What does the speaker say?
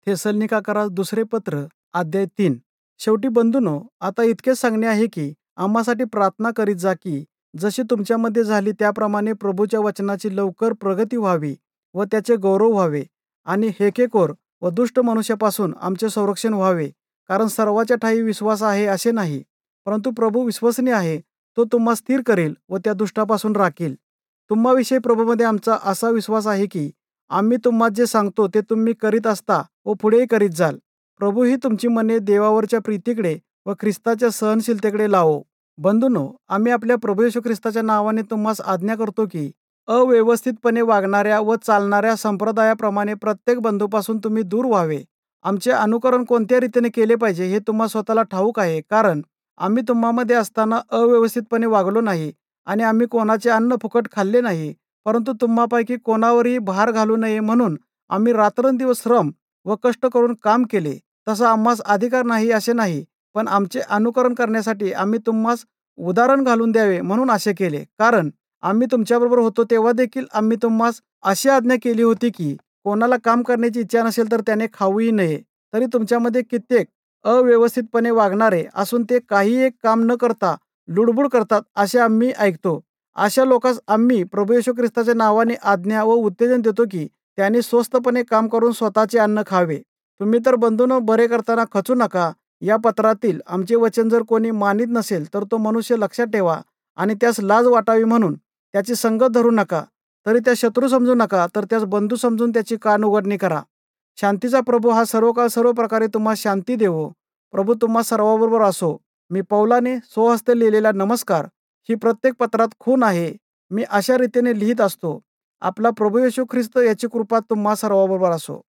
थेसलनिकाकरास दुसरे पत्र अध्याय 3. शेवटी बंधूनो, आता इतकेच सांगणे आहे की आम्हासाठी प्रार्थना करीत जा की जशी तुमच्यामध्ये झाली त्याप्रमाणे प्रभूच्या वचनाची लवकर प्रगती व्हावी व त्याचे गौरव व्हावे आणि हेकेकोर व दुष्ट मनुष्यापासून आमचे संरक्षण व्हावे. कारण सर्वाच्या ठायी विश्वास आहे असे नाही, परंतु प्रभू विश्वसनीय आहे, तो तुम्हा स्थिर करेल व त्या दुष्टापासून राखील. तुम्हाविषयी प्रभूमध्ये आमचा असा विश्वास आहे की आम्ही तुम्हा जे सांगतो ते तुम्ही करीत असता व पुढेही करीत जाल. प्रभू ही तुमची मने देवावरच्या प्रीतीकडे व ख्रिस्ताच्या सहनशीलतेकडे लावो. बंधूंनो, आम्ही आपल्या प्रभू येशू ख्रिस्ताच्या नावाने तुम्हास आज्ञा करतो की अव्यवस्थितपणे वागणाऱ्या व चालणाऱ्या संप्रदायाप्रमाणे प्रत्येक बंधूपासून तुम्ही दूर व्हावे. आमचे अनुकरण कोणत्या रीतीने केले पाहिजे हे तुम्हा स्वतःला ठाऊक आहे, कारण आम्ही तुम्हामध्ये असताना अव्यवस्थितपणे वागलो नाही आणि आम्ही कोणाचे अन्न फुकट खाल्ले नाही. परंतु तुम्हापैकी कोणावरही भार घालू नये म्हणून आम्ही रात्रंदिवस श्रम व कष्ट करून काम केले. तसा आम्हास अधिकार नाही असे नाही, पण आमचे अनुकरण करण्यासाठी आम्ही तुम्हास उदाहरण घालून द्यावे म्हणून असे केले. कारण आम्ही तुमच्याबरोबर होतो तेव्हा देखील आम्ही तुम्हास अशी आज्ञा केली होती की कोणाला काम करण्याची इच्छा नसेल तर त्याने खाऊही नये. तरी तुमच्यामध्ये कित्येक अव्यवस्थितपणे वागणारे असून ते काही एक काम न करता लुडबुड करतात असे आम्ही ऐकतो. अशा लोकांस आम्ही प्रभू येशू ख्रिस्ताच्या नावाने आज्ञा व उत्तेजन देतो की त्यांनी स्वस्तपणे काम करून स्वतःचे अन्न खावे. तुम्ही तर बंधूंनो, बरे करताना खचू नका. या पत्रातील आमचे वचन जर कोणी मानित नसेल तर तो मनुष्य लक्षात ठेवा आणि त्यास लाज वाटावी म्हणून त्याची संगत धरू नका. तरी त्या शत्रू समजू नका, तर त्यास बंधू समजून त्याची कान उघडणी करा. शांतीचा प्रभू हा सर्व काळ सर्व प्रकारे तुम्हा शांती देवो. प्रभू तुम्हा सर्वाबरोबर असो. मी पौलाने स्वहस्ते लिहिलेला नमस्कार ही प्रत्येक पत्रात खूण आहे. मी अशा रीतीने लिहित असतो. आपला प्रभू येशू ख्रिस्त याची कृपा तुम्हा सर्वाबरोबर असो.